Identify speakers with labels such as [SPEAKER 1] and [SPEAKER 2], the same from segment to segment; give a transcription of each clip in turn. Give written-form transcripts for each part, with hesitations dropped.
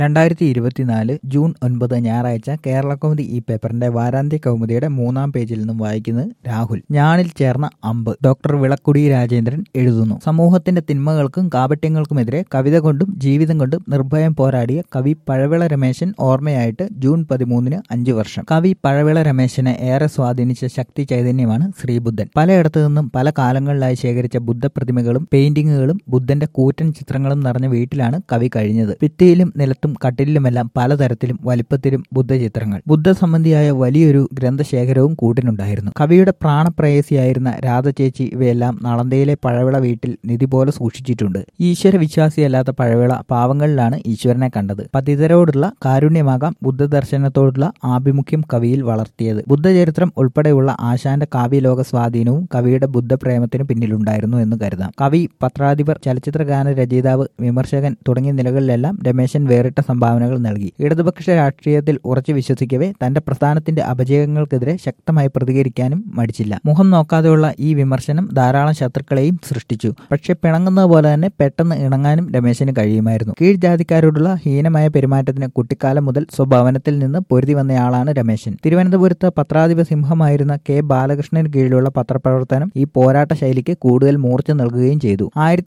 [SPEAKER 1] 2024 June 9 ഞായറാഴ്ച കേരളകൗമുദി ഈ പേപ്പറിന്റെ വാരാന്ത്യ കൗമുദിയുടെ 3-ാം പേജിൽ നിന്നും വായിക്കുന്നത് രാഹുൽ. ഞാണിൽ ചേർന്ന അമ്പ്. ഡോക്ടർ വിളക്കുടി രാജേന്ദ്രൻ എഴുതുന്നു. സമൂഹത്തിന്റെ തിന്മകൾക്കും കാപട്യങ്ങൾക്കുമെതിരെ കവിത കൊണ്ടും ജീവിതം കൊണ്ടും നിർഭയം പോരാടിയ കവി പഴവിള രമേശൻ ഓർമ്മയായിട്ട് ജൂൺ 13-ന് 5 വർഷം. കവി പഴവിള രമേശനെ ഏറെ സ്വാധീനിച്ച ശക്തി ചൈതന്യമാണ് ശ്രീബുദ്ധൻ. പലയിടത്തു നിന്നും പല കാലങ്ങളിലായി ശേഖരിച്ച ബുദ്ധപ്രതിമകളും പെയിന്റിങ്ങുകളും ബുദ്ധന്റെ കൂറ്റൻ ചിത്രങ്ങളും നിറഞ്ഞ വീട്ടിലാണ് കവി കഴിഞ്ഞത്. ഭിത്തിയിലും നിലത്തും കട്ടിലിലുമെല്ലാം പലതരത്തിലും വലിപ്പത്തിലും ബുദ്ധചിത്രങ്ങൾ. ബുദ്ധസംബന്ധിയായ വലിയൊരു ഗ്രന്ഥശേഖരവും കൂട്ടിനുണ്ടായിരുന്നു. കവിയുടെ പ്രാണപ്രേയസിയായിരുന്ന രാധ ചേച്ചി ഇവയെല്ലാം നളന്തയിലെ പഴവിള വീട്ടിൽ നിധി പോലെ സൂക്ഷിച്ചിട്ടുണ്ട്. ഈശ്വര വിശ്വാസിയല്ലാത്ത പഴവിള പാവങ്ങളിലാണ് ഈശ്വരനെ കണ്ടത്. പതിതരോടുള്ള കാരുണ്യമാകാം ബുദ്ധദർശനത്തോടുള്ള ആഭിമുഖ്യം കവിയിൽ വളർത്തിയത്. ബുദ്ധചരിത്രം ഉൾപ്പെടെയുള്ള ആശാന്റെ കാവ്യലോക സ്വാധീനവും കവിയുടെ ബുദ്ധപ്രേമത്തിനു പിന്നിലുണ്ടായിരുന്നു എന്ന് കരുതാം. കവി, പത്രാധിപർ, ചലച്ചിത്രഗാന രചയിതാവ്, വിമർശകൻ തുടങ്ങിയ നിലകളിലെല്ലാം രമേശൻ വേറിട്ട സംഭാവനകൾ നൽകി. ഇടതുപക്ഷ രാഷ്ട്രീയത്തിൽ ഉറച്ചു വിശ്വസിക്കവേ തന്റെ പ്രസ്ഥാനത്തിന്റെ അപജയങ്ങൾക്കെതിരെ ശക്തമായി പ്രതികരിക്കാനും മടിച്ചില്ല. മുഖം നോക്കാതെയുള്ള ഈ വിമർശനം ധാരാളം ശത്രുക്കളെയും സൃഷ്ടിച്ചു. പക്ഷെ പിണങ്ങുന്നത് പോലെ തന്നെ പെട്ടെന്ന് ഇണങ്ങാനും രമേശന് കഴിയുമായിരുന്നു. കീഴ്ജാതിക്കാരോടുള്ള ഹീനമായ പെരുമാറ്റത്തിന് കുട്ടിക്കാലം മുതൽ സ്വഭവനത്തിൽ നിന്ന് പൊരുതി വന്നയാളാണ് രമേശൻ. തിരുവനന്തപുരത്ത് പത്രാധിപ സിംഹമായിരുന്ന കെ ബാലകൃഷ്ണന് കീഴിലുള്ള പത്രപ്രവർത്തനം ഈ പോരാട്ട ശൈലിക്ക് കൂടുതൽ മൂർച്ച നൽകുകയും ചെയ്തു.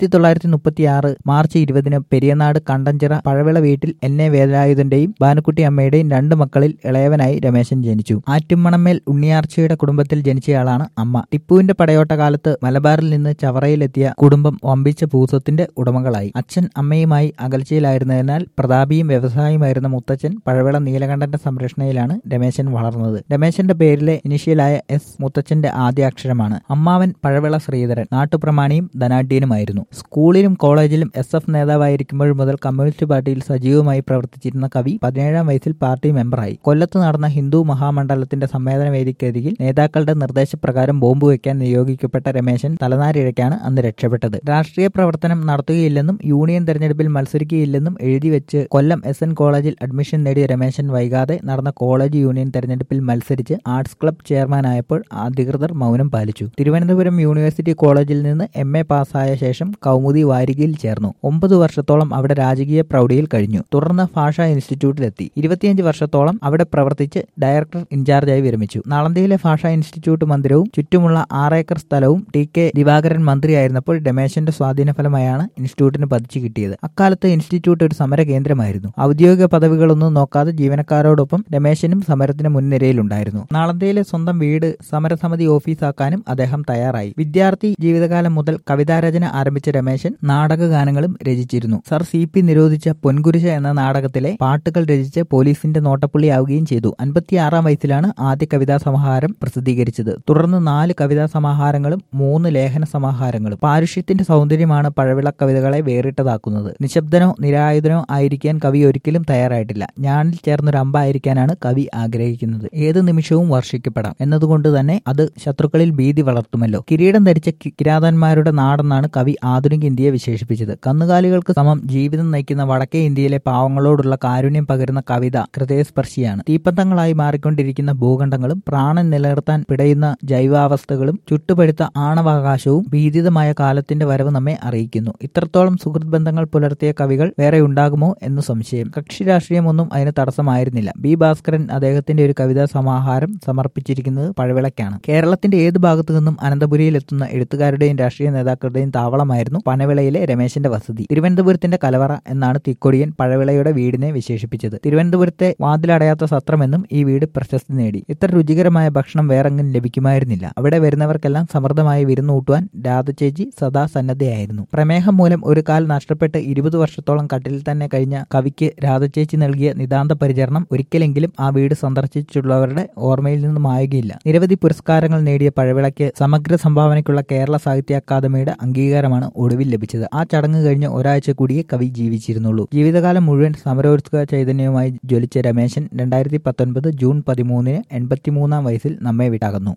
[SPEAKER 1] 1936 മാർച്ച് 20-ന് പെരിയനാട് കണ്ടഞ്ചിറ പഴവിള വീട്ടിൽ എൻ.എ. വേലായുധന്റെയും ഭാനുക്കുട്ടി അമ്മയുടെയും 2 മക്കളിൽ ഇളയവനായി രമേശൻ ജനിച്ചു. ആറ്റുമണമേൽ ഉണ്ണിയാർച്ചയുടെ കുടുംബത്തിൽ ജനിച്ചയാളാണ് അമ്മ. ടിപ്പുവിന്റെ പടയോട്ട കാലത്ത് മലബാറിൽ നിന്ന് ചവറയിലെത്തിയ കുടുംബം വമ്പിച്ച ഭൂസ്വത്തിന്റെ ഉടമകളായി. അച്ഛൻ അമ്മയുമായി അകൽച്ചയിലായിരുന്നതിനാൽ പ്രതാപിയും വ്യവസായിയുമായിരുന്ന മുത്തച്ഛൻ പഴവിള നീലകണ്ഠന്റെ സംരക്ഷണയിലാണ് രമേശൻ വളർന്നത്. രമേശന്റെ പേരിലെ ഇനിഷ്യലായ എസ് മുത്തച്ഛന്റെ ആദ്യ അക്ഷരമാണ്. അമ്മാവൻ പഴവിള ശ്രീധരൻ നാട്ടുപ്രമാണിയും ധനാഢ്യനുമായിരുന്നു. സ്കൂളിലും കോളേജിലും SF നേതാവായിരിക്കുമ്പോൾ മുതൽ കമ്മ്യൂണിസ്റ്റ് പാർട്ടിയിൽ സജീവമായി പ്രവർത്തിച്ചിരുന്ന കവി 17-ാം വയസ്സിൽ പാർട്ടി മെമ്പറായി. കൊല്ലത്ത് നടന്ന ഹിന്ദു മഹാമണ്ഡലത്തിന്റെ സമ്മേളന വേദിക്കരികിൽ നേതാക്കളുടെ നിർദ്ദേശപ്രകാരം ബോംബ് വയ്ക്കാൻ നിയോഗിക്കപ്പെട്ട രമേശൻ തലനാരിഴയ്ക്കാണ് അന്ന് രക്ഷപ്പെട്ടത്. രാഷ്ട്രീയ പ്രവർത്തനം നടത്തുകയില്ലെന്നും യൂണിയൻ തെരഞ്ഞെടുപ്പിൽ മത്സരിക്കുകയില്ലെന്നും എഴുതിവെച്ച് കൊല്ലം SN കോളേജിൽ അഡ്മിഷൻ നേടിയ രമേശൻ വൈകാതെ നടന്ന കോളേജ് യൂണിയൻ തെരഞ്ഞെടുപ്പിൽ മത്സരിച്ച് ആർട്സ് ക്ലബ് ചെയർമാനായപ്പോൾ അധികൃതർ മൗനം പാലിച്ചു. തിരുവനന്തപുരം യൂണിവേഴ്സിറ്റി കോളേജിൽ നിന്ന് MA പാസ്സായ ശേഷം കൗമുദി വാരികയിൽ ചേർന്നു. 9 വർഷത്തോളം അവിടെ രാജകീയ പ്രൗഢിയിൽ കഴിഞ്ഞു. തുടർന്ന് ഭാഷാ ഇൻസ്റ്റിറ്റ്യൂട്ടിലെത്തി. 25 വർഷത്തോളം അവിടെ പ്രവർത്തിച്ച് ഡയറക്ടർ ഇൻചാർജായി വിരമിച്ചു. നളന്തയിലെ ഭാഷാ ഇൻസ്റ്റിറ്റ്യൂട്ട് മന്ദിരവും ചുറ്റുമുള്ള 6 ഏക്കർ സ്ഥലവും TK ദിവാകരൻ മന്ത്രിയായിരുന്നപ്പോൾ രമേശന്റെ സ്വാധീനഫലമായാണ് ഇൻസ്റ്റിറ്റ്യൂട്ടിന് പതിച്ചു കിട്ടിയത്. അക്കാലത്ത് ഇൻസ്റ്റിറ്റ്യൂട്ട് ഒരു സമര കേന്ദ്രമായിരുന്നു. ഔദ്യോഗിക പദവികളൊന്നും നോക്കാതെ ജീവനക്കാരോടൊപ്പം രമേശനും സമരത്തിന് മുൻനിരയിലുണ്ടായിരുന്നു. നളന്തയിലെ സ്വന്തം വീട് സമരസമിതി ഓഫീസാക്കാനും അദ്ദേഹം തയ്യാറായി. വിദ്യാർത്ഥി ജീവിതകാലം മുതൽ കവിതാരചന ആരംഭിച്ച രമേശൻ നാടകഗാനങ്ങളും രചിച്ചിരുന്നു. സർ CP നിരോധിച്ച പൊൻകുരിശ എന്ന നാടകത്തിലെ പാട്ടുകൾ രചിച്ച് പോലീസിന്റെ നോട്ടപ്പുള്ളിയാവുകയും ചെയ്തു. 56-ാം വയസ്സിലാണ് ആദ്യ കവിതാ സമാഹാരം പ്രസിദ്ധീകരിച്ചത്. തുടർന്ന് 4 കവിതാ സമാഹാരങ്ങളും 3 ലേഖന സമാഹാരങ്ങളും. പാരുഷ്യത്തിന്റെ സൗന്ദര്യമാണ് പഴവിള കവിതകളെ വേറിട്ടതാക്കുന്നത്. നിശബ്ദനോ നിരായുധനോ ആയിരിക്കാൻ കവി ഒരിക്കലും തയ്യാറായിട്ടില്ല. ഞാണിൽ ചേർന്നൊരു അമ്പായിരിക്കാനാണ് കവി ആഗ്രഹിക്കുന്നത്. ഏത് നിമിഷവും വർഷിക്കപ്പെടാം എന്നതുകൊണ്ട് തന്നെ അത് ശത്രുക്കളിൽ ഭീതി വളർത്തുമല്ലോ. കിരീടം ധരിച്ച കിരാതന്മാരുടെ നാടെന്നാണ് കവി ആധുനിക ഇന്ത്യയെ വിശേഷിപ്പിച്ചത്. കന്നുകാലികൾക്ക് സമം ജീവിതം നയിക്കുന്ന വടക്കേ ഇന്ത്യയിലെ പാവങ്ങളോടുള്ള കാരുണ്യം പകരുന്ന കവിത ഹൃദയസ്പർശിയാണ്. തീപ്പന്തങ്ങളായി മാറിക്കൊണ്ടിരിക്കുന്ന ഭൂഖണ്ഡങ്ങളും പ്രാണൻ നിലനിർത്താൻ പിടയുന്ന ജൈവാവസ്ഥകളും ചുട്ടുപഴുത്ത ആണവാകാശവും ഭീതിതമായ കാലത്തിന്റെ വരവ് നമ്മെ അറിയിക്കുന്നു. ഇത്രത്തോളം സുഹൃത്ത് ബന്ധങ്ങൾ പുലർത്തിയ കവികൾ വേറെ ഉണ്ടാകുമോ എന്ന് സംശയം. കക്ഷി രാഷ്ട്രീയമൊന്നും അതിന് തടസ്സമായിരുന്നില്ല. B. ഭാസ്കരൻ അദ്ദേഹത്തിന്റെ ഒരു കവിതാ സമാഹാരം സമർപ്പിച്ചിരിക്കുന്നത് പഴവിളയ്ക്കാണ്. കേരളത്തിന്റെ ഏത് ഭാഗത്തു നിന്നും അനന്തപുരിയിൽ എത്തുന്ന എഴുത്തുകാരുടെയും രാഷ്ട്രീയ നേതാക്കളുടെയും താവളമായിരുന്നു പനവിളയിലെ രമേശന്റെ വസതി. തിരുവനന്തപുരത്തിന്റെ കലവറ എന്നാണ് തിക്കൊടിയൻ പഴവിളയുടെ വീടിനെ വിശേഷിപ്പിച്ചത്. തിരുവനന്തപുരത്തെ വാതിലടയാത്ത സത്രമെന്നും ഈ വീട് പ്രശസ്തി നേടി. ഇത്ര രുചികരമായ ഭക്ഷണം വേറെങ്ങും ലഭിക്കുമായിരുന്നില്ല. അവിടെ വരുന്നവർക്കെല്ലാം സമൃദ്ധമായി വിരുന്നൂട്ടുവാൻ രാധചേച്ചി സദാ സന്നദ്ധയായിരുന്നു. പ്രമേഹം മൂലം ഒരു കാൽ നഷ്ടപ്പെട്ട് 20 വർഷത്തോളം കട്ടിലിൽ തന്നെ കഴിഞ്ഞ കവിക്ക് രാധചേച്ചി നൽകിയ നിതാന്ത പരിചരണം ഒരിക്കലെങ്കിലും ആ വീട് സന്ദർശിച്ചിട്ടുള്ളവരുടെ ഓർമ്മയിൽ നിന്ന് മായുകയില്ല. നിരവധി പുരസ്കാരങ്ങൾ നേടിയ പഴവിളയ്ക്ക് സമഗ്ര സംഭാവനയ്ക്കുള്ള കേരള സാഹിത്യ അക്കാദമിയുടെ അംഗീകാരമാണ് ഒടുവിൽ ലഭിച്ചത്. ആ ചടങ്ങ് കഴിഞ്ഞ് ഒരാഴ്ച കൂടിയേ കവി ജീവിച്ചിരുന്നുള്ളൂ. ജീവിതകാലം മുഴുവൻ സമരോത്സുക ചൈതന്യവുമായി ജ്വലിച്ച രമേശൻ 2019 ജൂൺ 13-ന് 83-ാം വയസ്സിൽ നമ്മെ വിട്ടകന്നു.